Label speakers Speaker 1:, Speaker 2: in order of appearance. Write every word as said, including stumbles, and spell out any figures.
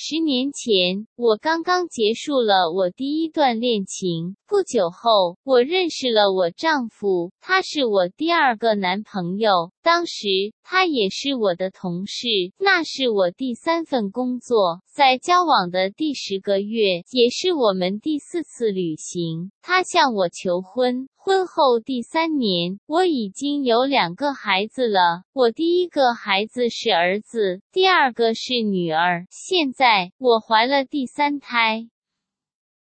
Speaker 1: 十年前，我刚刚结束了我第一段恋情。不久后，我认识了我丈夫，他是我第二个男朋友。当时，他也是我的同事，那是我第三份工作。在交往的第十个月，也是我们第四次旅行，他向我求婚。婚后第三年，我已经有两个孩子了。我第一个孩子是儿子，第二个是女儿。现在，我怀了第三胎。